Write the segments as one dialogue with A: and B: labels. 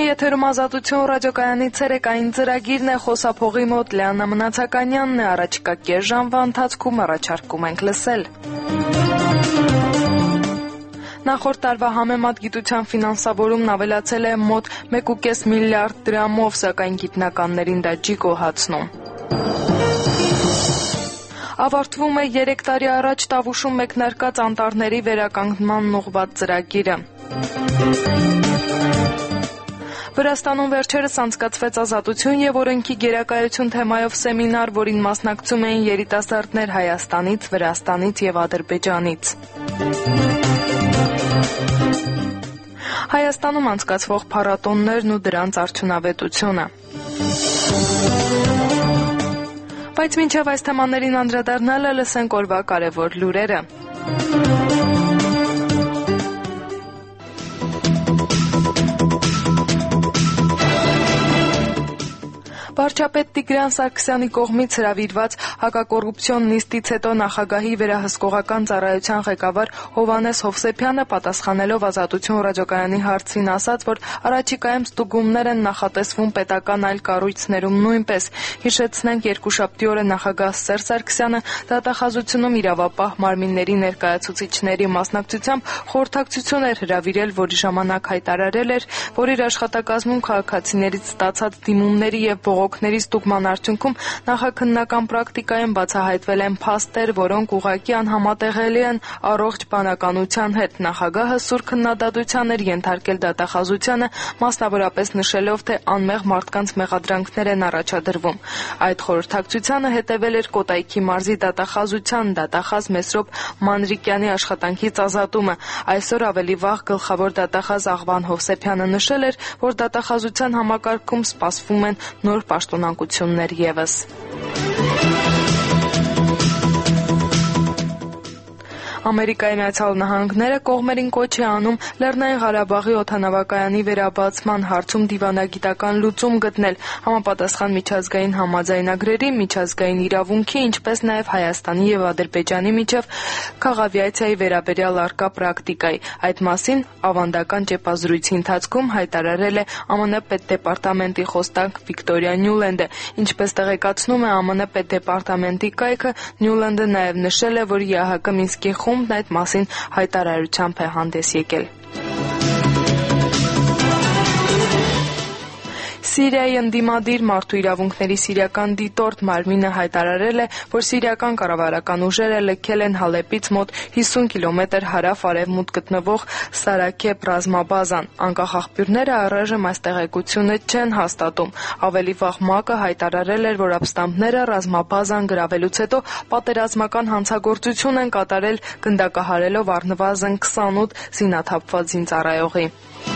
A: եթերում Ազատություն ռադիոկայանի ցերեկային ծրագիրն է, խոսափողի մոտ Լիաննա Մնացականյանն է, առաջիկա կես ժամվա ընթացքում առաջարկում ենք լսել։ Նախորդ տարվա համեմատ գիտության ֆինանսավորումն ավելացել է մոտ 1.5 միլիարդ դրամով, սակայն գիտնականներին դա չի գոհացնում։ Ավարտվում է 3 տարի առաջ Տավուշում մեկնարկած անտառների վերականգնման ուղղված ծրագիրը։ Վրաստանում վերջերս անցկացվեց Ազատություն և օրենքի գերակայություն թեմայով սեմինար, որին մասնակցում էին երիտասարդներ Հայաստանից, Վրաստանից և Ադրբեջանից։ Հայաստանում անցկացվող փառատոններն ու դրանց արդյունավետությունը։ Բայց մինչև այս թեմաներին անդրադառնալը լսենք օրվա կարևոր լուրերը։ Վարչապետ Տիգրան Սարգսյանի կողմից հրավիրված հակակոռուպցիոն նիստից հետո նախագահի վերահսկողական ծառայության ղեկավար Հովհաննես Հովսեփյանը պատասխանելով Ազատություն ռադիոկայանի հարցին ասաց, որ առաջիկայում ստուգումներ են նախատեսվում պետական այլ կառույցներում նույնպես։ Հիշեցնենք, երկուշաբթի օրը նախագահ Սերժ Սարգսյանը դատախազությունում իրավապահ մարմինների ներկայացուցիչների մասնակցությամբ խորհրդակցություն էր հրավիրել, որի ժամանակ հայտարարել էր, որ իր աշխատակազմում քաղաքացիներից ստացած դիմումների և բողոքների ստուգման արդյունքում նախաքննական պրակտիկայում բացահայտվել են փաստեր, որոնք ուղղակի անհամատեղելի են առողջ բանականության հետ։ Նախագահը սուր քննադատության էր ենթարկել դատախազությանը, մասնավորապես նշելով, թե անմեղ մարդկանց մեղադրանքներ են առաջադրվում։ Այդ խորհրդակցությանը հետևել էր Կոտայքի մարզի դատախազության դատախազ Մեսրոպ Մանրիկյանի աշխատանքից ազատումը։ Այսօր ավելի վաղ գլխավոր դատախազ Աղվան Հովսեփյանը նշել էր, որ դատախազության համակարգում սպասվում են նոր պաշտոնակություններ ևս։ Ամերիկայի Միացյալ Նահանգները կողմերին կոչ է անում Լեռնային Ղարաբաղի օդանավակայանի վերաբացման հարցում դիվանագիտական լուծում գտնել, համապատասխան միջազգային համաձայնագրերի, միջազգային իրավունքի, ինչպես նաև Հայաստանի և Ադրբեջանի միջև քաղավիացիայի վերաբերյալ առկա պրակտիկայի։ Այդ մասին ավանդական ճեպազրույցի ընթացքում հայտարարել է ԱՄՆ պետդեպարտամենտի խոսնակ Վիկտորիա Նյուլենդը։ Ինչպես տեղեկացնում է ԱՄՆ պետդեպարտամենտի կայքը, Նյուլենդը նաև նշել է, որ ԵԱՀԿ Մինսկի խումբն այդ մասին հայտարարությամբ է հանդես եկել։ Սիրիայի ընդդիմադիր մարդու իրավունքների սիրիական դիտորդ Մարմինը հայտարարել է, որ սիրիական կառավարական ուժերը լքել են Հալեպից մոտ 50 կիլոմետր հարավ-արևմուտք գտնվող Սարաքեբ ռազմաբազան։ Անկախ աղբյուրները առայժմ այս տեղեկությունը չեն հաստատում։ Ավելի վաղ ՄԱԿ-ը հայտարարել էր, որ ապստամբները ռազմաբազան գրավելուց հետո պատերազմական հանցագործություն են կատարել, գնդակահարելով առնվազն 28 զինաթափված զինծառայողի։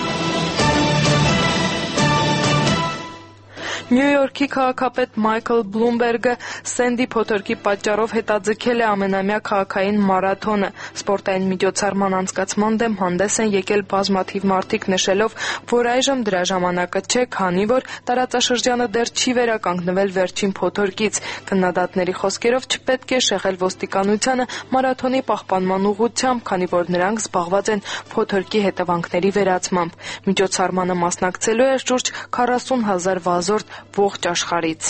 A: Նյու Յորքի քաղաքապետ Մայքլ Բլումբերգը Սենդի փոթորկի պատճառով հետաձգել է ամենամյա քաղաքային մարաթոնը։ Սպորտային միջոցառման անցկացման դեմ հանդես են եկել բազմաթիվ մարդիկ, նշելով, որ այժմ դրա ժամանակը չէ, քանի որ տարածաշրջանը դեռ չի վերականգնվել վերջին փոթորկից։ Քննադատների խոսքերով չպետք է շեղել ոստիկանությանը մարաթոնի պահպանման ուղղությամբ, քանի որ նրանք զբաղված են փոթորկի հետևանքների վերացմամբ։ Միջոցառմանը մասնակցելու է շուրջ 40,000 վազորդ ողջ աշխարհից։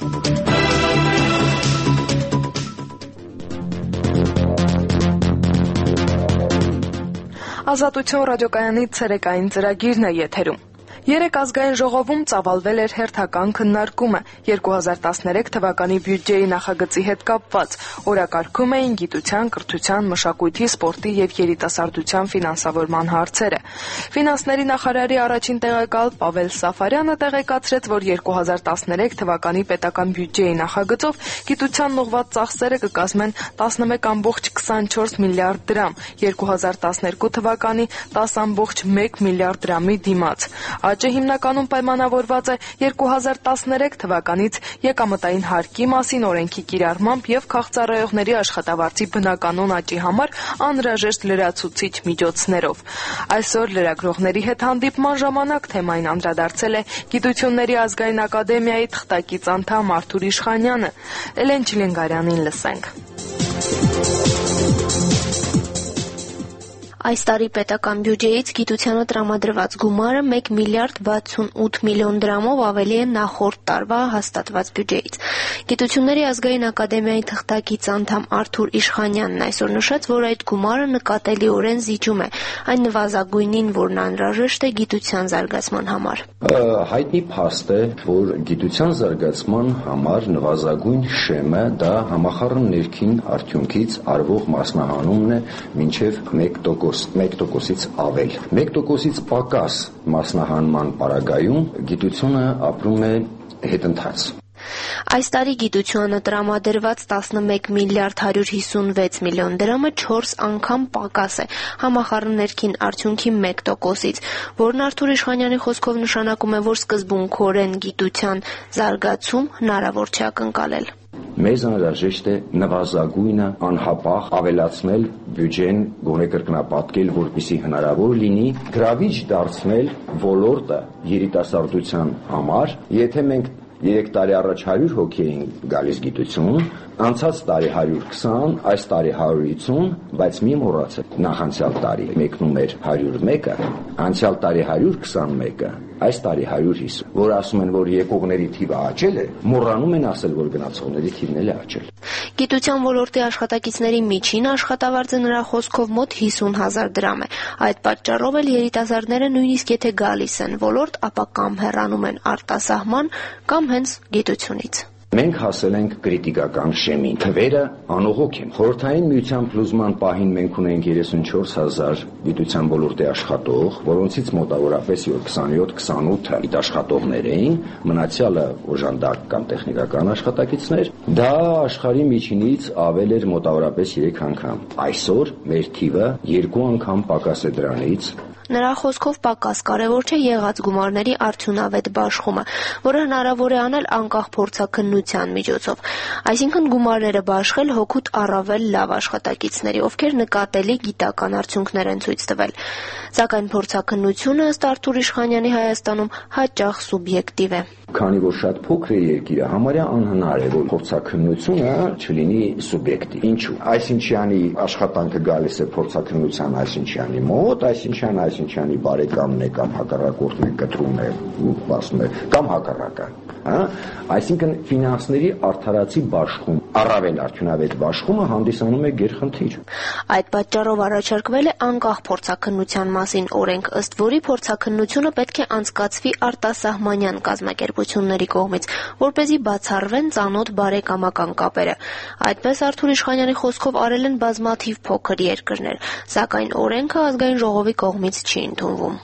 A: Ազատություն ռադիոկայանի ցերեկային ծրագիրն է եթերում։ Երեկ ազգային ժողովում ծավալվել էր հերթական քննարկումը 2013 թվականի բյուջեի նախագծի հետ կապված։ Օրակարգում էին գիտության, կրթության, մշակույթի, սպորտի և երիտասարդության ֆինանսավորման հարցերը։ Ֆինանսների նախարարի առաջին տեղակալ Պավել Սաֆարյանը տեղեկացրեց, որ 2013 թվականի պետական բյուջեի նախագծով գիտությանն ուղղված ծախսերը կկազմեն 11,24 միլիարդ դրամ, 2012 թվականի 10,1 միլիարդ դրամի դիմաց։ Աճը հիմնականում պայմանավորված է 2013 թվականից եկամտային հարկի մասին օրենքի կիրառմամբ և քաղծառայողների աշխատավարձի բնականոն աճի համար անհրաժեշտ լրացուցիչ միջոցներով։ Այսօր լրագրողների հետ հանդիպման ժամանակ թեմային անդրադարձել է Գիտությունների ազգային ակադեմիայի թղթակից անդամ Արթուր Իշխանյանը։ Էլեն Չիլինգարյանին լսենք։
B: Այս տարի պետական բյուջեից գիտությանը տրամադրված գումարը 1 միլիարդ 68 միլիոն դրամով ավելի է նախորդ տարվա հաստատված բյուջեից։ Գիտությունների ազգային ակադեմիայի թղթակից անդամ Արթուր Իշխանյանն այսօր նշեց, որ այդ գումարը նկատելիորեն զիջում է այն նվազագույնին, որն անհրաժեշտ է գիտության զարգացման համար։
C: Հայտնի փաստ է, որ գիտության զարգացման համար նվազագույն շեմը դա համախառն ներքին արդյունքից արվող մասնահանումն է մինչև 1%-ից ավել։ 1%-ից պակաս մասնահանման պարագայում գիտությունը ապրում է հետընթաց։
B: Այս տարի գիտությանը տրամադրված 11 միլիարդ 156 միլիոն դրամը 4 անգամ պակաս է համախառն ներքին արդյունքի 1%-ից, որն Արթուր Իշխանյանի խոսքով նշանակում է, որ սկզբունքորեն գիտության զարգացում հնարավոր չէ ակնկալել։
C: Մեզ անհրաժեշտ է նվազագույնը անհապաղ ավելացնել բյուջեն, գոնե կրկնապատկել, որպեսզի հնարավոր լինի գրավիչ դարձնել ոլորտը երիտասարդության համար։ Եթե մենք 3 տարի առաջ 100 հոգի էին գալիս գիտություն, անցած տարի 120, այս տարի 150, բայց մի մոռացեք, նախանցյալ տարի մեկնում էր 101-ը, անցյալ տարի 121-ը, այս տարի 150, որ ասում են, որ եկողների թիվը աճել է, մոռանում են ասել, որ գնացողների թիվն էլ է աճել։
B: Գիտության ոլորտի աշխատակիցների միջին աշխատավարձը նրա խոսքով մոտ 50,000 դրամ է։ Այդ պատճառով էլ երիտասարդները նույնիսկ եթե գալիս են ոլորտ, ապա կամ հեռանում են արտասահման, կամ հենց գիտությունից։
C: Մենք հասել ենք կրիտիկական շեմին։ Թվերը անողոք են։ Խորհրդային միության փլուզման պահին մենք ունենք 34,000 գիտության ոլորտի աշխատող, որոնցից մոտավորապես 27-28-ը գիտաշխատողներ էին, մնացյալը օժանդակ կամ տեխնիկական աշխատակիցներ։ Դա աշխարհի միջինից ավել էր մոտավորապես 3 անգամ։ Այսօր մեր թիվը 2 անգամ պակաս է դրանից։
B: Նրա խոսքով պակաս կարևոր չէ եղած գումարների արդյունավետ բաշխումը, որը հնարավոր է անել անկախ փորձաքննության միջոցով։ Այսինքն գումարները բաշխել հօգուտ առավել լավ աշխատակիցների, ովքեր նկատելի գիտական արդյունքներ են ցույց տվել։ Սակայն փորձաքննությունը ըստ Արթուր Իշխանյանի Հայաստանում հաճախ սուբյեկտիվ է։
C: Քանի որ շատ փոքր է երկիրը, համարյա անհնար է, որ փորձաքննությունը չլինի սուբյեկտիվ։ Ինչու՞։ Այսինչյանի աշխատանքը գալիս է փորձաքննության այսինչյանի մոտ, այսինչյանի բարեկամն է կամ հակառակորդն է կտրում է, ասում է, կամ հակառակը։ Այսինքն ֆինանսների արդարացի բաշխում, առավել արդյունավետ բաշխումը հանդիսանում է գերխնդիր։
B: Այդ պատճառով առաջարկվել է անկախ փորձաքննության մասին օրենք, ըստ որի փորձաքննությունը պետք է անցկացվի արտասահմանյան կազմակերպությունների կողմից, որպեսզի բացառվեն ծանոթ բարեկամական կապերը։ Այդպես Արթուր Իշխանյանի խոսքով արել են բազմաթիվ փոքր երկրներ, սակայն օրենքը ազգային ժողովի կողմից չի ընդունվում։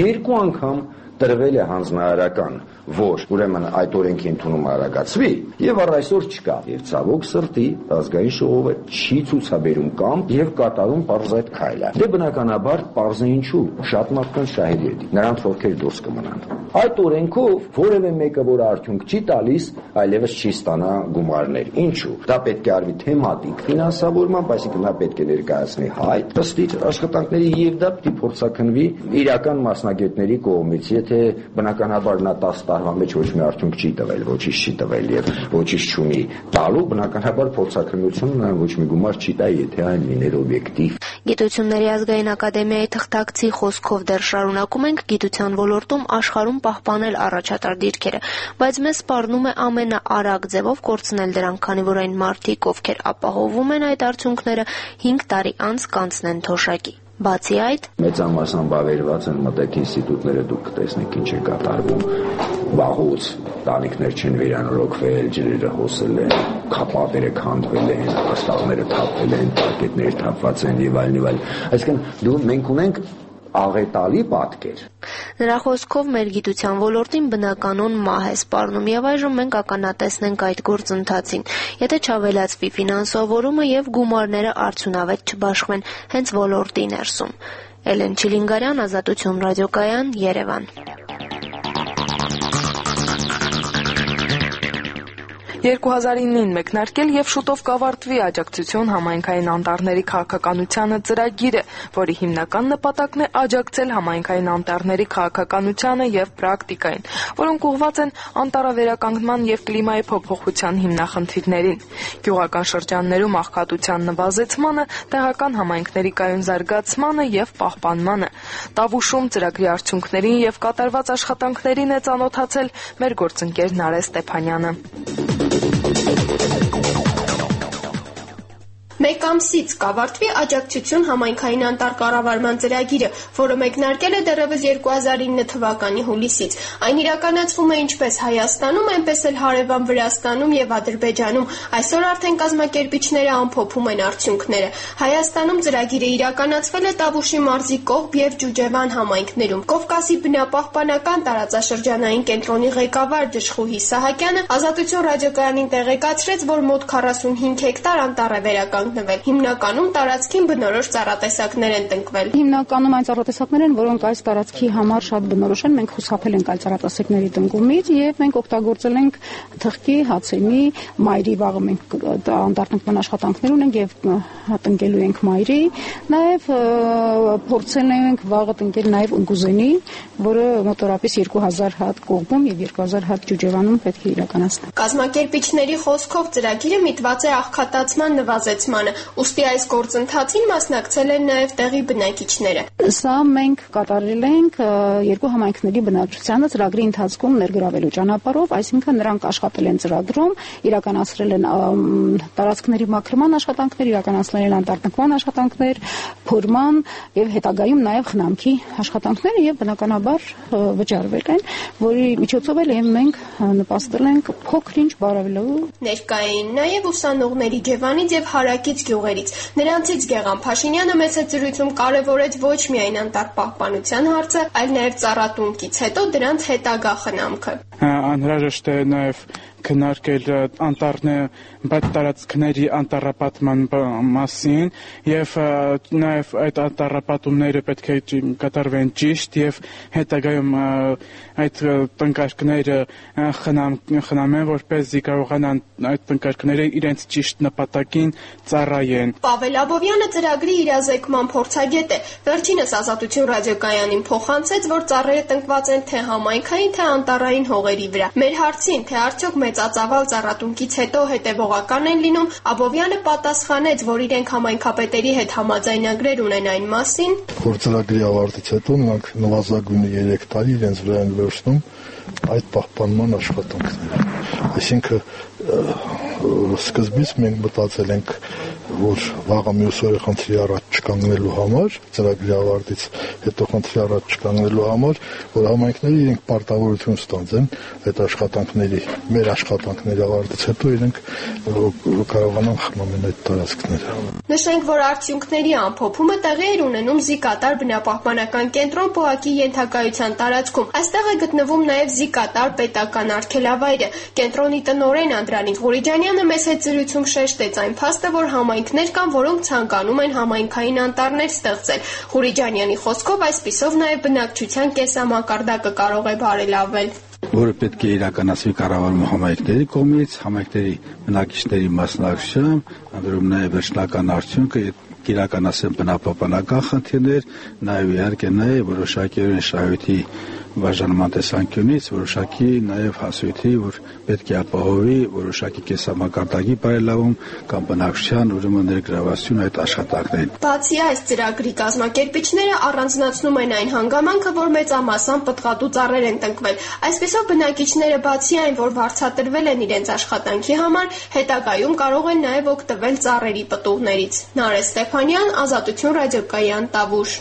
C: 2 անգամ տրվել է հանձնարարական, որ ուրեմն այդ օրենքի ընդունումը արագացվի, եւ առ այսօր չկա։ Եվ ցավոք սրտի ազգային ժողովը չի ցուցաբերում կամք եւ կատարում պարզ այդ քայլը։ Դե բնականաբար պարզ է ինչու, շատ մարդկանց շահերի է դի, նրանց ովքեր դուրս կմնան։ Այդ օրենքով որևէ մեկը, որ արդյունք չի տալիս, այլևս չի ստանա գումարներ։ Ինչու։ Դա պետք է արվի թեմատիկ ֆինանսավորմամբ, այսինքն նա պետք է ներկայացնի հայտ ըստ իր աշխատանքների եւ դա պետք է փորձաքննվի իրական մասնագետների կողմից։ Եթե բնականաբար նա 10 տարվա մեջ ոչ մի արդյունք չի տվել, ոչինչ չի տվել եւ ոչինչ չունի տալու, բնականաբար փորձաքննությունը ոչ մի գումար չի տա, եթե այն լիներ օբյեկտիվ։
B: Գիտությունների ազգային ակադեմիայի թղթակցի խոսքով դեռ շարունակում ենք գիտության ոլորտում աշխարհում պահպանել առաջատար դիրքերը, բայց մեզ սպառնում է ամենաարագ ձևով կորցնել դրանք, քանի որ այն մարդիկ, ովքեր ապահովում են այդ արդյունքները, 5 տարի անց կանցնեն թոշակի։ Բացի այդ,
C: մեծամասամբ ավերված են մտեք ինստիտուտները, դուք կտեսնեք ինչ է կատարվում, վաղուց տանիքներ չեն վերանորոգվել, ջրերը հոսել են, քապատերը քանդվել են, աստղները թափվել են, պարկետները թափված են եւ այլն։ Այսինքն մենք ունենք աղետալի պատկեր։
B: Նրա խոսքով մեր գիտության ոլորտին բնականon մահ է սպառնում եւ այժմ մենք ականատեսնենք այդ գործընթացին, եթե չավելացվի ֆինանսավորումը եւ գումարները արդյունավետ չբաշխվեն հենց ոլորտի ներսում։ Էլեն Չիլինգարյան, Ազատություն ռադիոկայան, Երևան։
A: 2009-ին մեկնարկել եւ շուտով կավարտվի աջակցություն համայնքային անտառների քաղաքականությանը ծրագիրը, որի հիմնական նպատակն է աջակցել համայնքային անտառների քաղաքականությանը եւ պրակտիկային, որոնք ուղղված են անտառավերականգնման եւ կլիմայի փոփոխության հիմնախնդիրներին, գյուղական շրջաններում աղքատության նվազեցմանը, տեղական համայնքների կայուն զարգացմանը եւ պահպանմանը։ Տավուշում ծրագրի արդյունքներին եւ կատարված աշխատանքներին է ծանոթացել մեր գործընկեր Նարէ Ստեփանյանը։
D: Մեկ ամսից կավարտվի աջակցություն համայնքային անտառ կառավարման ծրագիրը, որը մեկնարկել է դեռևս 2009 թվականի հուլիսից։ Այն իրականացվում է ինչպես Հայաստանում, այնպես էլ հարևան Վրաստանում եւ Ադրբեջանում։ Այսօր արդեն կազմակերպիչները ամփոփում են արդյունքները։ Հայաստանում ծրագիրը իրականացվել է Տավուշի մարզի Կողբ եւ Ջուջևան համայնքներում։ Կովկասի բնապահպանական տարածաշրջանային կենտրոնի ղեկավար Դժխուհի Սահակյանը Ազատություն ռադիոկայանին տեղեկացրեց, որ մոտ 45 հեկտար անտառ է վերականգնվել։ Հիմնականում տարածքին բնորոշ ծառատեսակներ են տնկվել։
E: Հիմնականում այն ծառատեսակներ են, որոնք այս տարածքի համար շատ բնորոշ են։ Մենք խուսափել ենք այդ ծառատեսակների տնկումից եւ մենք օգտագործել ենք թղթի, հացեմի, մայրի վաղը մենք անտառտնկման աշխատանքներ ունենք եւ տնկելու ենք մայրի, նաեւ փորձել ենք վաղը տնկել նաեւ ընկուզենի, որը մոտորապես 2000 հատ Կողբում եւ 2000 հատ Ջուջևանում պետք է իրականացնել։
D: Կազմակերպիչների խոսքով ծրագիրը միտված է աղքատացման նվազեցմանը, ուստի այս գործընթացին մասնակցել են նաև տեղի բնակիչները։
E: Սա մենք կատարել ենք երկու համայնքների բնակչությանը ծրագրի ընթացքում ներգրավելու ճանապարհով, այսինքն նրանք աշխատել են ծրագրում, իրականացրել են տարածքների մաքրման աշխատանքներ, իրականացնել են անտառտնկման աշխատանքներ, փորման եւ հետագայում նաև խնամքի աշխատանքները եւ բնականաբար վճարվել են, որի միջոցով էլ մենք նպաստել ենք փոքր-ինչ բարելավելու։
D: Ներկային նաև ուսանողների Ջևանից եւ հարակից գյուղերից։ Նրանցից Գեղամ Փաշինյանը մեծ զրույցում կարևորեց ոչ միայն անտառ պահպանության հարցը, այլ նաև ծառատունկից հետո դրանց հետագա խնամքը։
F: Անհրաժեշտ է նաև քննարկել բաց տարածքների անտառապատման մասին եւ նաեւ այդ անտառապատումները պետք է կատարվեն ճիշտ եւ հետագայում այդ տնկարկները խնամեն, որպեսզի կարողանան այդ տնկարկները իրենց ճիշտ նպատակին ծառայեն։
D: Պավել Աբովյանը ծրագրի իրազեկման փորձագետ է։ Վերջինս Ազատություն ռադիոկայանին փոխանցեց, որ ծառերը տնկված են թե համայնքային, թե անտառային հողերի վրա։ Մեր հարցին, թե արդյոք մեծածավալ ծառատունկից հետո հետևողական են լինում, Աբովյանը պատասխանեց, որ իրենք համայնքապետերի հետ համաձայնագրեր ունեն այն մասին,
G: որ ծրագրի ավարտից հետո նրանք նվազագույնը 3 տարի իրենց վրա են վերցնում այդ պահպանման աշխատանքները։ Այսինքն սկզբից մենք մտածել ենք, որ վաղը մյուս օրը խնդրի առաջ չկանգնելու համար, ծրագրի ավարտից հետո խնդրի առաջ չկանգնելու համար, որ համայնքները իրենք պարտավորություն ստանձեն այդ աշխատանքների, մեր աշխատանքների ավարտից հետո իրենք կարողանան խնամեն այդ տարածքները։
D: Նշենք, որ արդյունքների ամփոփումը տեղի էր ունենում Զիկատար բնապահպանական կենտրոն Պոակի ենթակայության տարածքում։ Այստեղ է գտնվում նաև Զիկատար պետական արգելավայրը։ Կենտրոնի տնօրեն Անդրանիկ Ղուրիջանյանը մեծ զրույցում շեշտեց այն փաստը, որ համայնքներ կան, որոնք ցանկանում են համայնքային անտառներ ստեղծել։ Ղուրիջանյանի խոսքով այսպիսով նաև բնակչության կեսամակարդակը կարող է բարելավվել,
H: որը պետք է իրականացվի կառավարման համայնքների կողմից, համայնքների բնակիչների մասնակցությամբ, անդրում նաև վերջնական արդյունքը իրականացեն բնապահպանական խնդիրներ, նաև իհարկե որոշակի շահույթի բաժանման տեսանկյունից, որոշակի նաև հասույթի, որ պետք է ապահովի որոշակի կեսամակարդակի բարելավում կամ բնակչության ուրեմն ներգրավվածություն այդ աշխատանքներին։
D: Բացի այս ծրագրի կազմակերպիչները առանձնացնում են այն հանգամանքը, որ մեծամասամբ պտղատու ծառեր են տնկվել։ Այսպիսով բնակիչները բացի այն, որ վարձատրվել են իրենց աշխատանքի համար, հետագայում կարող են նաև օգտվել ծառերի պտուղներից։ Նարէ Ստեփանյան, Ազատություն ռադիոկայան, Տավուշ։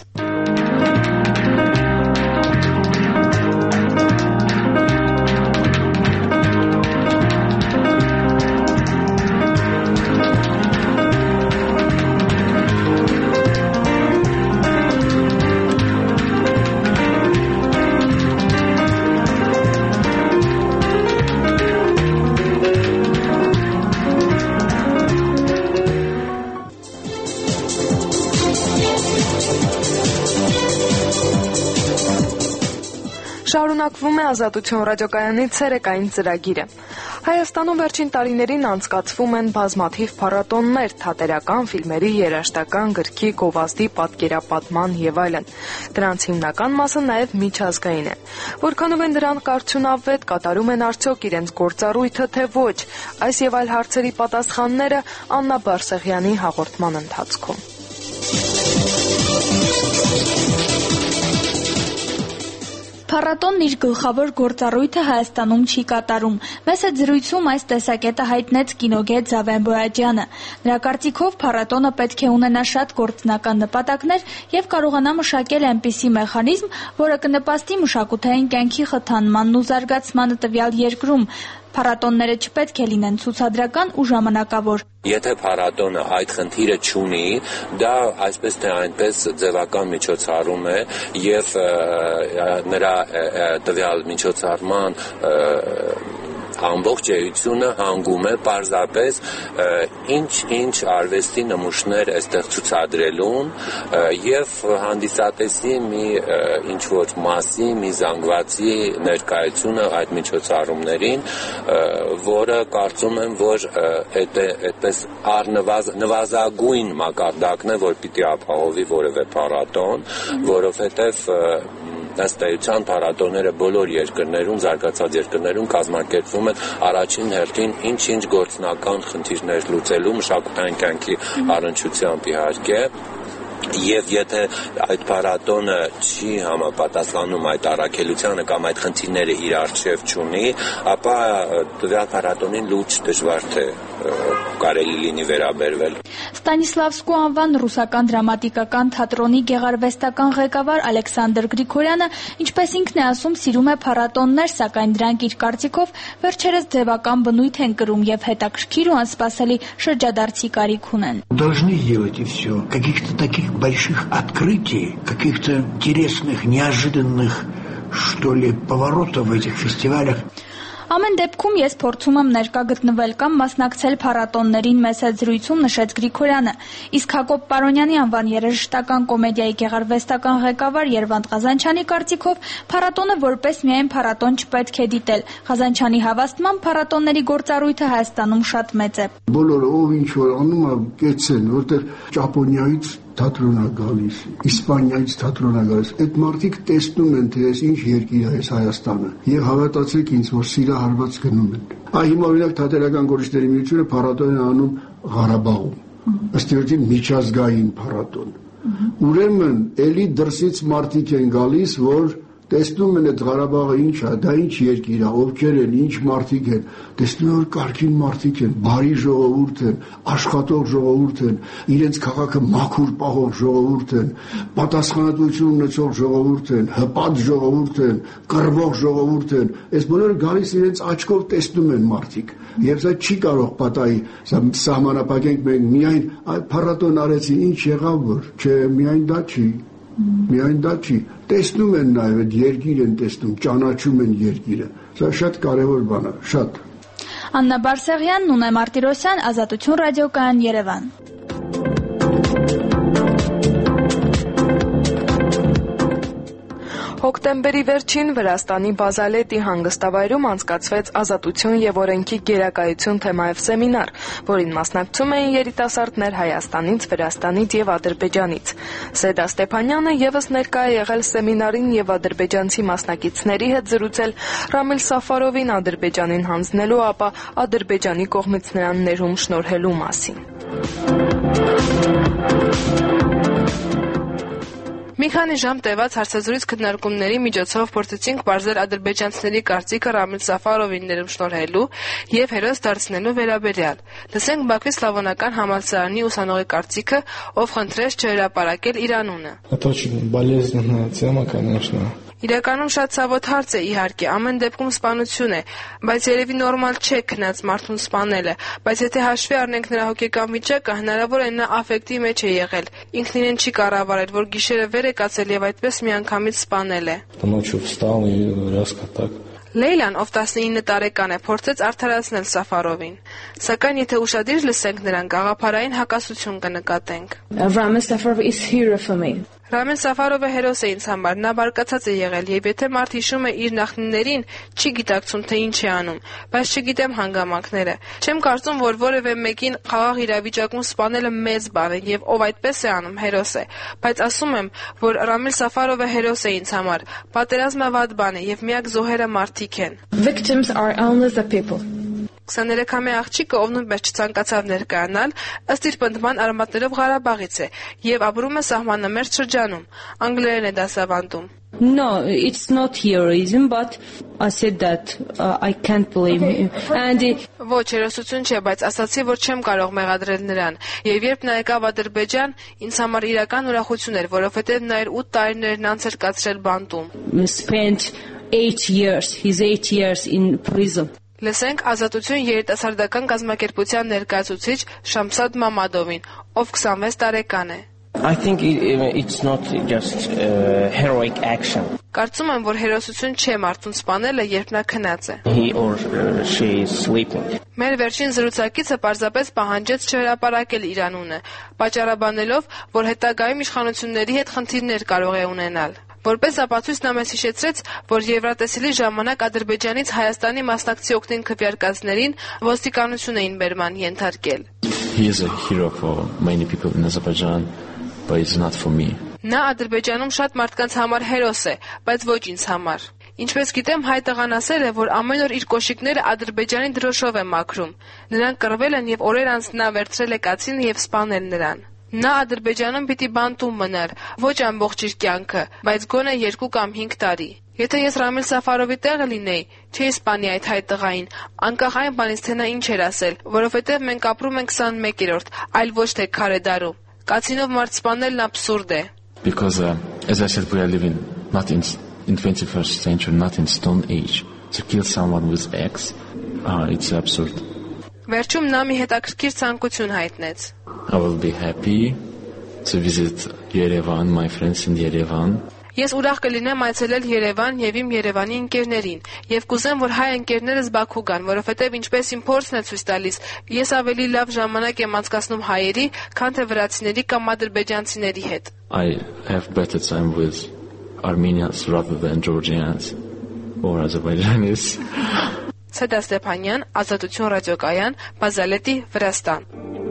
A: Շարունակվում է Ազատություն ռադիոկայանի ցերեկային ծրագիրը։ Հայաստանում վերջին տարիներին անցկացվում են բազմաթիվ փառատոններ՝ թատերական, ֆիլմերի, երաժշտական, գրքի, գովազդի, պատկերապատման եւ այլն։ Դրանց հիմնական մասը նաեւ միջազգային է։ Որքանով են դրանք արդյունավետ, կատարում են արդյոք իրենց գործառույթը, թե ոչ։ Այս եւ այլ հարցերի պատասխանները Աննա Բարսեղյանի հաղորդման ընթացքում։
I: Փառատոնն իր գլխավոր գործառույթը Հայաստանում չի կատարում։ Մեծ զրույցում այս տեսակետը հայտնեց կինոգետ Զավեն Բոյաջյանը։ Նրա կարծիքով փառատոնը պետք է ունենա շատ գործնական նպատակներ եւ կարողանա մշակել այնպիսի մեխանիզմ, որը կնպաստի մշակութային կյանքի խթանմանն ու զարգացմանը տվյալ երկրում։ Փառատոնները չպետք է լինեն ցուցադրական ու ժամանակավոր։
J: Եթե փառատոնը այդ խնդիրը չունի, դա այսպես թե այնպես ձևական միջոցառում է եւ նրա տվյալ միջոցառման ամբողջ էությունը հանգում է պարզապես ինչ արվեստի նմուշներ այստեղ ցուցադրելուն եւ հանդիսատեսի մի ինչ-որ մասի, մի զանգվածի ներկայությունը այդ միջոցառումներին, որը կարծում եմ, որ այդպես նվազագույն մակարդակն է, որ պիտի ապահովի որևէ փառատոն, որովհետեւ ըստ էության փառատոները բոլոր երկրներում, զարգացած երկրներում կազմակերպվում են առաջին հերթին ինչ-ինչ գործնական խնդիրներ լուծելու մշակութային կյանքի առնչությամբ իհարկե։ Եվ եթե այդ փառատոնը չի համապատասխանում այդ առաքելությանը կամ այդ խնդիրները իր առջև չունի, ապա տվյալ փառատոնին լուրջ դժվար թե կարելի լինի վերաբերվել։
I: Ստանիսլավսկու անվան ռուսական դրամատիկական թատրոնի գեղարվեստական ղեկավար Ալեքսանդր Գրիգորյանը, ինչպես ինքն է ասում, սիրում է փառատոններ, сакայն դրանք իր կարծիքով վերջերս ձևական բնույթ են կրում եւ հետաքրքիր ու անսպասելի շրջադարձի կարիք ունեն։
K: Должны делать и все. Каких-то таких больших открытий, каких-то интересных, неожиданных, что ли, поворотов в этих фестивалях.
I: Ամեն դեպքում ես փորձում եմ ներկա գտնվել կամ մասնակցել փառատոններին մեծ զրույցում, նշեց Գրիգորյանը։ Իսկ Հակոբ Պարոնյանի անվան երաժշտական կոմեդիայի գեղարվեստական ղեկավար Երվանդ Ղազանչյանի կարծիքով փառատոնը որպես միայն փառատոն չպետք է դիտել։ Ղազանչյանի հավաստմամբ փառատոնների գործառույթը Հայաստանում շատ մեծ է։
K: Բոլորը ով ինչ որ անում է, կեցեն, որտեղ Ճապոնիայից թատրոն է գալիս, Իսպանիայից թատրոն է գալիս։ Այդ մարդիկ տեսնում են, թե այս ինչ երկիր է Հայաստանը, եւ հավատացեք ինձ, որ սիրահարված գնում են։ Հիմա օրինակ թատերական գործիչների միությունը փառատոն է անում Ղարաբաղում։ Ըստ էության միջազգային փառատոն։ Ուրեմն էլի դրսից մարդիկ են գալիս, որ տեսնում են այդ Ղարաբաղը ինչ է, դա ինչ երկիր է, ովքեր են, ինչ մարդիկ են, տեսնում են, որ կարգին մարդիկ են, բարի ժողովուրդ են, աշխատող ժողովուրդ են, իրենց քաղաքը մաքուր պահող ժողովուրդ են, պատասխանատվություն ունեցող ժողովուրդ են, հպատ ժողովուրդ են, կռվող ժողովուրդ են, այս բոլորը գալիս իրենց աչքով տեսնում են մարդիկ, եւ սա չի կարող պատահի, սա սահմանափակենք մենք միայն փառատոն արեցի, ինչ եղավ որ, չէ, միայն դա չի։ Միայն դա չի, տեսնում են նաև այդ երկիր են տեսնում, ճանաչում են երկիրը, սա շատ կարևոր բան է, շատ։
I: Աննա Բարսեղյան, Նունե Մարտիրոսյան, Ազատություն ռադիոկայան, Երևան։
A: Հոկտեմբերի վերջին Վրաստանի Բազալետի հանգստավայրում անցկացվեց Ազատություն եւ օրենքի գերակայություն թեմայով սեմինար, որին մասնակցում էին երիտասարդներ Հայաստանից, Վրաստանից եւ Ադրբեջանից։ Սեդա Ստեփանյանը եւս ներկա է եղել սեմինարին եւ ադրբեջանցի մասնակիցների հետ զրուցել Ռամիլ Սաֆարովին Ադրբեջանին հանձնելու, ապա Ադրբեջանի կողմից նրան ներում շնորհելու մասին։
L: Մի քանի ժամ տևած հարցազրույց քննարկումների միջոցով փորձեցինք բարձր ադրբեջանցիների կարծիքը Ռամիլ Սաֆարովին ներում շնորհելու եւ հերոս դարձնելու վերաբերյալ։ Լսենք Բաքվի Սլավոնական համալսարանի ուսանողի կարծիքը, ով խնդրեց չհրապարակել իր անունը։
M: Это очень болезненная тема, конечно.
L: Իրականում շատ ցավոտ հարց է, իհարկե, ամեն դեպքում սպանություն է, բայց երևի նորմալ չէ քնած մարդուն սպանելը, բայց եթե հաշվի առնենք նրա հոգեկան վիճակը, հնարավոր է նա աֆեկտի մեջ է եղել, ինքն իրեն չի կառավարել, որ գիշերը վեր է կացել եւ այդպես միանգամից սպանել է։
M: Ночью встал и резко так.
L: Լեյլան, ով 19 տարեկան է, փորձեց արդարացնել Սաֆարովին, սակայն եթե ուշադիր լսենք նրան, գաղափարային հակասություն կնկատենք։ Ռամիլ Սաֆարովը հերոս է ինձ համար, նա բարկացած է եղել, եւ եթե մարդ հիշում է իր նախնիներին, չի գիտակցում, թե ինչ է անում, բայց չգիտեմ հանգամանքները։ Չեմ կարծում, որ որևէ մեկին խաղաղ իրավիճակում սպանելը մեծ բան է, եւ ով այդպես է անում, հերոս է։ Բայց ասում եմ, որ Ռամիլ Սաֆարովը հերոս է ինձ համար։ Պատերազմը վատ բան է, եւ միակ զոհերը մարդիկ են։
N: Victims are only the people.
L: 23-ամյա աղջիկը, ով նույնպես չցանկացավ ներկայանալ, ըստ իր պնդման արմատներով Ղարաբաղից է եւ ապրում է սահմանամերձ շրջանում։ Անգլերեն է դասավանդում։
N: No, it's not heroism, but I said that I can't blame him.
L: Ոչ, հերոսություն չէ, բայց ասացի, որ չեմ կարող մեղադրել նրան։ Եվ երբ նա եկավ Ադրբեջան, ինձ համար իրական ուրախություն էր, որովհետեւ նա իր 8 տարիներն անց էր կացրել բանտում։
N: Spent 8 years, his 8 years in prison.
L: Լսենք Ազատություն երիտասարդական կազմակերպության ներկայացուցիչ Շամսադ Մամադովին, ով 26 տարեկան է։
O: I think it's not just heroic action.
L: Կարծում եմ, որ հերոսություն չէ մարդուն սպանելը, երբ նա քնած է։
O: He or she is sleeping.
L: Մեր վերջին զրուցակիցը պարզապես պահանջեց չհրապարակել իր անունը, պատճառաբանելով, որ հետագայում իշխանությունների հետ խնդիրներ կարող է ունենալ։ Որպես ապացույց նա մեզ հիշեցրեց, որ Եվրատեսիլի ժամանակ Ադրբեջանից Հայաստանի մասնակցի օգտին քվեարկածներին ոստիկանություն էին բերման ենթարկել։
M: He is a hero for many people in Azerbaijan, but it's not for me.
L: Նա Ադրբեջանում շատ մարդկանց համար հերոս է, բայց ոչ ինձ համար։ Ինչպես գիտեմ, հայ տղան ասել է, որ ամեն օր իր կոշիկները Ադրբեջանի դրոշով է մաքրում։ Նրանք կռվել են եւ օրեր անց նա վերցրել է կացին եւ սպանել նրան։ Նա Ադրբեջանում պիտի բանտում մնար, ոչ ամբողջ իր կյանքը, բայց գոնե 2 կամ 5 տարի։ Եթե ես Ռամիլ Սաֆարովի տեղը լինեի, չէի սպանի այդ հայ տղային, անկախ այն բանից, թե նա ինչ էր ասել, որովհետև մենք ապրում ենք 21-րդ, այլ ոչ թե քարե դարում։ Կացինով մարդ սպանելն աբսուրդ է։
M: Because as I said, we are living not in 21st century, not in Stone Age. To kill someone with axe, it's absurd.
L: Վերջում նա մի հետաքրքիր ցանկություն հայտնեց։
M: I will be happy to visit Yerevan, my friends in Yerevan.
L: Ես ուրախ կլինեմ այցելել Երևան եւ իմ Երևանի ընկերներին եւ կուզեմ, որ հայ ընկերներս Բաքու գան, որովհետեւ ինչպես իմ փորձն է ցույց տալիս, ես ավելի լավ ժամանակ եմ անցկացնում հայերի, քան թե վրացիների կամ ադրբեջանցիների հետ։
M: I have better time with Armenians rather than Georgians or Azerbaijanis.
L: Ցեդա Ստեփանյան, Ազատություն ռադիոկայան, Բազալետի, Վրաստան։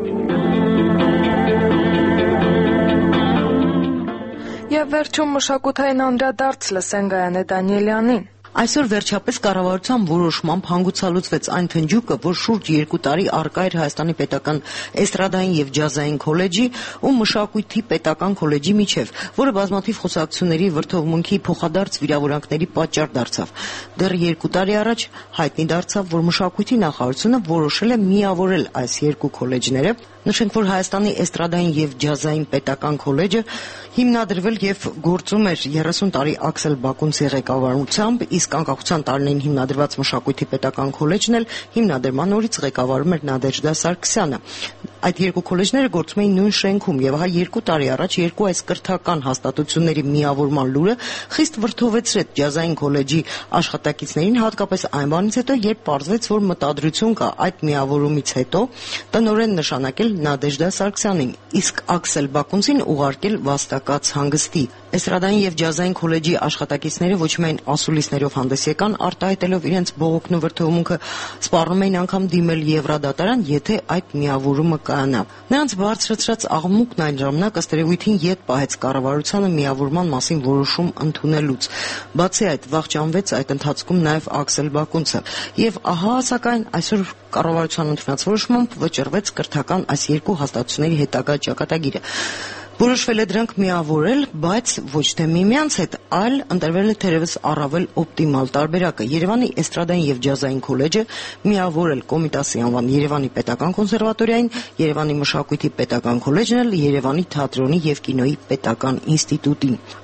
A: Եվ վերջում մշակութային անդրադարձ լսենք Գայանե Դանիելյանին։
P: Այսօր վերջապես կառավարության որոշմամբ հանգուցալուծվեց այն թնջուկը, որ շուրջ 2 տարի առկա էր Հայաստանի պետական էստրադային եւ ջազային քոլեջի ու մշակույթի պետական քոլեջի միջև, որը բազմաթիվ խոսակցությունների վրդովմունքի փոխադարձ վիրավորանքների պատճառ դարձավ։ Դեռ 2 տարի առաջ հայտնի դարձավ, որ մշակույթի նախարարությունը որոշել է միավորել այս 2 քոլեջները։ Նշենք, որ Հայաստանի էստրադային եւ ջազային պետական քոլեջը հիմնադրվել եւ գործում էր 30 տարի Աքսել Բակունցի ղեկավարությամբ, իսկ անկախության տարիներին հիմնադրված մշակույթի պետական քոլեջն էլ հիմնադրման օրից ղեկավարում էր Նադեժդա Սարգսյանը։ Այդ 2 քոլեջները գործում էին նույն շենքում եւ ահա 2 տարի առաջ 2 այս կրթական հաստատությունների միավորման լուրը խիստ վրդովեցրեց ջազային քոլեջի աշխատակիցներին, հատկապես այն բանից հետո, երբ պարզվեց, որ մտադրություն կա այդ միավորումից հետո տնօրեն նշանակել Նադեժդա Սարգսյանին, իսկ Աքսել Բակունցին ուղարկել վաստակած հանգստի։ Էստրադային եւ ջազային քոլեջի աշխատակիցները ոչ միայն ասուլիսներով հանդես եկան, արտահայտելով իրենց բողոքն ու վրդովմունքը, սպառնում էին անգամ դիմել Եվրադատարան, եթե այդ միավորումը կայանա։ Նրանց բարձրացրած աղմուկն այն ժամանակ ըստ երևույթին ետ պահեց կառավարությանը միավորման մասին որոշում ընդունելուց։ Բացի այդ, վախճանվեց այդ ընթացքում նաեւ Աքսել Բակունցը։ Եվ ահա սակայն այսօր կառավարության ընդունած որոշմամբ վճռվեց կրթական այս 2 հաստատությունների հետագա ճակատագիրը։ Որոշվել է դրանք միավորել, բայց ոչ թե միմյանց հետ, այլ ընտրվել է թերևս առավել օպտիմալ տարբերակը։ Երևանի էստրադային եւ ջազային քոլեջը միավորել Կոմիտասի անվան Երևանի պետական կոնսերվատորիային, Երևանի մշակույթի պետական քոլեջն էլ Երևանի թատրոնի եւ կինոյի պետական ինստիտուտին։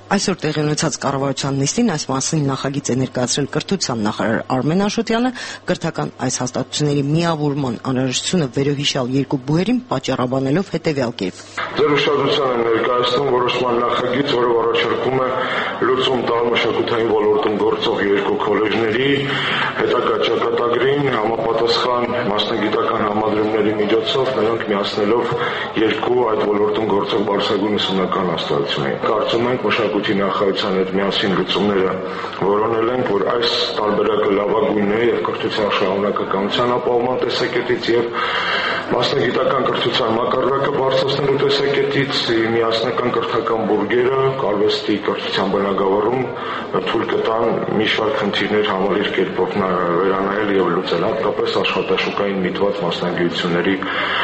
P: Այսօր տեղի ունեցած կառավարության նիստին այս մասին նախագիծ է ներկայացրել կրթության նախարար Արմեն Աշոտյանը, կրթական այս հաստատությունների միավորման անհրաժեշտությունը վերոհիշյալ երկու բուհերին պատճառաբանելով հետևյալ կերպ.
Q: Ձեր ուշադրության է ներկայացնում որոշման նախագիծ, որով առաջարկում է լուծում տալ մշակութային ոլորտում գործող երկու քոլեջների հետագա ճակատագրին համապատասխան մասնագիտական համադրումների միջոցով նրանք միացնելով երկու այդ ոլորտում գործող բարձրագույն ուսումնական հաստատություններ։ Կարծում ենք մշակույթի նախարարության հետ միասին լուծումները որոնել ենք, որ այս տարբերակը լավագույնն է եւ կրթության շարունակականության ապահովման տեսակետից եւ մասնագիտական կրթության մակարդակը բարձրացնելու տեսակետից միասնական կրթական բուրգերը կարվեստի կրթության բնագավառում թույլ կտան մի շարք խնդիրներ համալիր կերպով վերանայել եւ լուծել, հատկապես աշխատաշուկային միտված մասնագիտությունների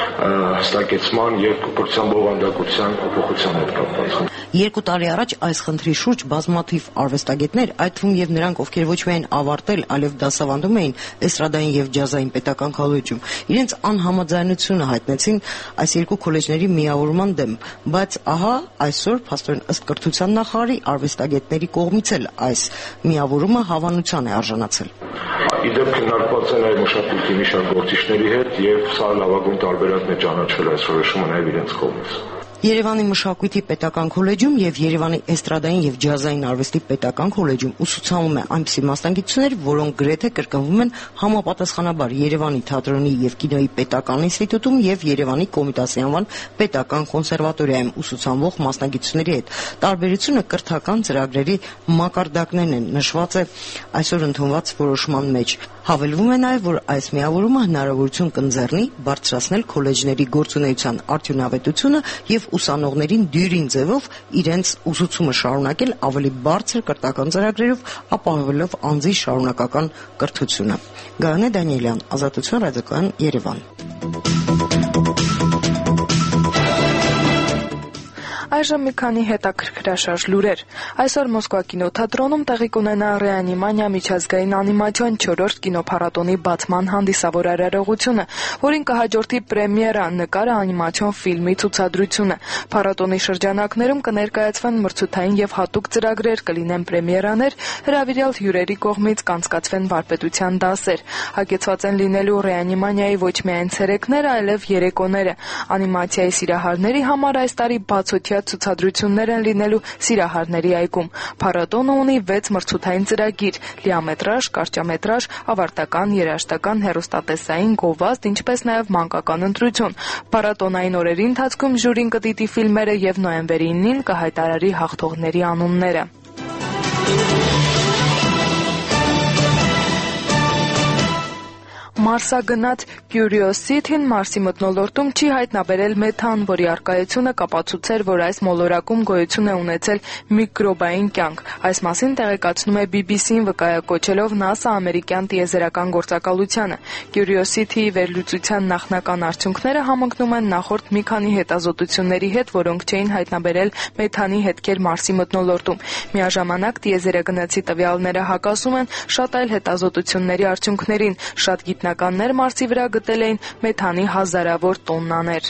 Q: հստակեցման եւ կրթության բովանդակության փոփոխության հետ կապված։
P: 2 տարի առաջ այս խնդրի շուրջ բազմաթիվ արվեստագետներ, այդ թվում եւ նրանք, ովքեր ոչ միայն ավարտել, այլև դասավանդում էին էստրադային եւ ջազային պետական քոլեջում, իրենց անհամաձայնությունը հայտնեցին այս երկու քոլեջների միավորման դեմ, բայց ահա այսօր փաստորեն ըստ կրթության նախարարի արվեստագետների կողմից էլ այս միավորումը հավանության է արժանացել։
Q: Իդեպ քննարկված է նաեւ մշակույթի մի շարք գործիչների հետ եւ սա լավագույն տարբերակն է ճանաչվել այս որոշումը նաեւ իրենց կողմից։
P: Երևանի մշակույթի պետական քոլեջում եւ Երևանի էստրադային եւ ջազային արվեստի պետական քոլեջում ուսուցանում է այնպիսի մասնագետություններ, որոնք գրեթե կրկնվում են համապատասխանաբար Երևանի թատրոնի եւ կինոյի պետական ինստիտուտում եւ Երևանի Կոմիտասի անվան պետական կոնսերվատորիայում ուսուցանվող մասնագետությունների հետ։ Տարբերությունը կրթական ծրագրերի մակարդակներն են, նշված է այսօր ընդունված որոշման մեջ։ Հավելվում է նաև, որ այս միավորումը հնարավորություն կընձեռնի բարձրացնել քոլեջների գործունեության արդյունավետությունը եւ ուսանողներին դյուրին ձևով իրենց ուսուցումը շարունակել ավելի բարձր կրթական ծրագրերով, ապահովելով անձի շարունակական կրթությունը։ Գայանե Դանիելյան, Ազատություն ռադիոկայան, Երևան։
A: Այժմ մի քանի հետաքրքրաշարժ լուրեր։ Այսօր Մոսկվա կինոթատրոնում տեղի կունենա Ռեանիմանիա միջազգային անիմացիոն 4-րդ կինոփառատոնի բացման հանդիսավոր արարողությունը, որին կհաջորդի պրեմիերա նկարը անիմացիոն ֆիլմի ցուցադրությունը։ Փառատոնի շրջանակներում կներկայացվեն մրցութային եւ հատուկ ծրագրեր, կլինեն պրեմիերաներ, հրավիրյալ հյուրերի կողմից կանցկացվեն վարպետության դասեր։ Հագեցված են լինելու Ռեանիմանիայի ոչ միայն ցերեկները, այլև երեկոները։ Անիմացիայի սիրահարների համար այս տարի բացօթյա ցուցադրություններ են լինելու Սիրահարների այգում։ Փառատոնը ունի 6 մրցութային ծրագիր՝ լիամետրաժ, կարճամետրաժ, ավարտական, երաժշտական, հեռուստատեսային, գովազդ, ինչպես նաև մանկական ընտրություն։ Փառատոնային օրերի ընթացքում ժյուրին կդիտի ֆիլմերը եւ նոյեմբերի 9-ին կհայտարարի հաղթողների անունները։ Մարսագնաց Curiosity-ն Մարսի մթնոլորտում չի հայտնաբերել մեթան, որի առկայությունը կապացուցեր, որ այս մոլորակում գոյություն է ունեցել միկրոբային կյանք։ Այս մասին տեղեկացնում է BBC-ն վկայակոչելով NASA ամերիկյան տիեզերական գործակալությանը։ Curiosity-ի վերլուծության նախնական արդյունքները համընկնում են նախորդ մի քանի հետազոտությունների հետ, որոնք չէին հայտնաբերել մեթանի հետքեր Մարսի մթնոլորտում։ Միաժամանակ տիեզերագնացի տվյալները հակասում են շատ այլ հետազոտությունների արդյունքներին։ Շատ գիտնականներ Մարսի վրա գտել էին մեթանի հազարավոր տոննաներ։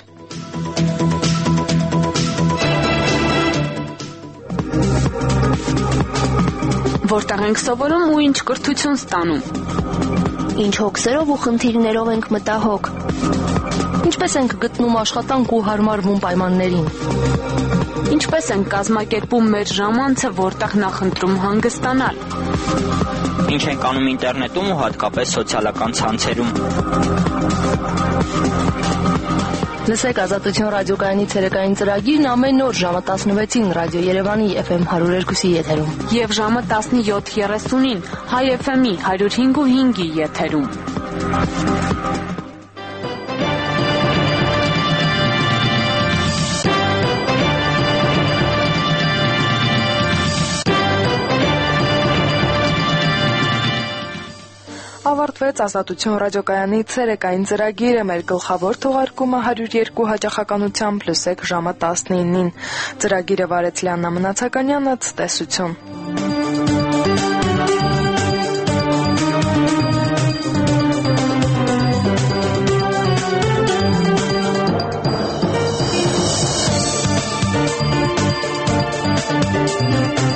R: Որտեղ ենք սովորում ու ինչ կրթություն ստանում։
B: Ինչ հոգսերով ու խնդիրներով ենք մտահոգ։
R: Ինչպես ենք գտնում աշխատանք ու հարմարվում պայմաններին։ Ինչպես ենք կազմակերպում մեր ժամանցը, որտեղ նախընտրում հանգստանալ։
S: Ինչ ենք անում ինտերնետում ու հատկապես սոցիալական ցանցերում։
R: Լսեք Ազատություն ռադիոկայանի ցերեկային ծրագիրն ամեն օր ժամը 16-ին Ռադիո Երևանի FM 102-ի եթերում եւ ժամը 17:30-ին Հայ FM-ի 105.5-ի եթերում։
A: Ավարտվեց Ազատություն ռադիոկայանի ցերեկային ծրագիրը, մեր գլխավոր թողարկումը 102 հաճախականությամբ լսեք ժամը 19-ին։ Ծրագիրը վարեց Լիաննա Մնացականյանը, ցտեսություն։
T: We'll be right back.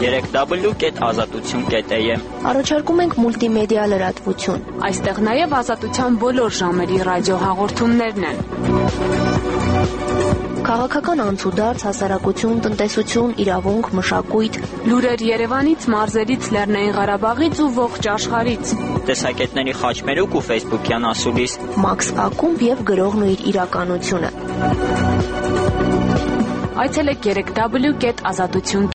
S: 3w.azatutyon.am։
B: Առաջարկում ենք մուլտիմեդիա լրատվություն։
R: Այստեղ նաև ազատության բոլոր ժամերի ռադիոհաղորդումներն են։
B: Քաղաքական անցուդարձ, հասարակություն, տնտեսություն, իրավունք, մշակույթ,
R: լուրեր Երևանից, մարզերից, Լեռնային Ղարաբաղից ու ողջ աշխարհից։
S: Տեսակետների խաչմերուկ ու Facebook-յան ասուլիս։
B: Մաքս ակումբ եւ գրողն ու իր իրականությունը։
R: Այցելեք 3w.azatutyon.am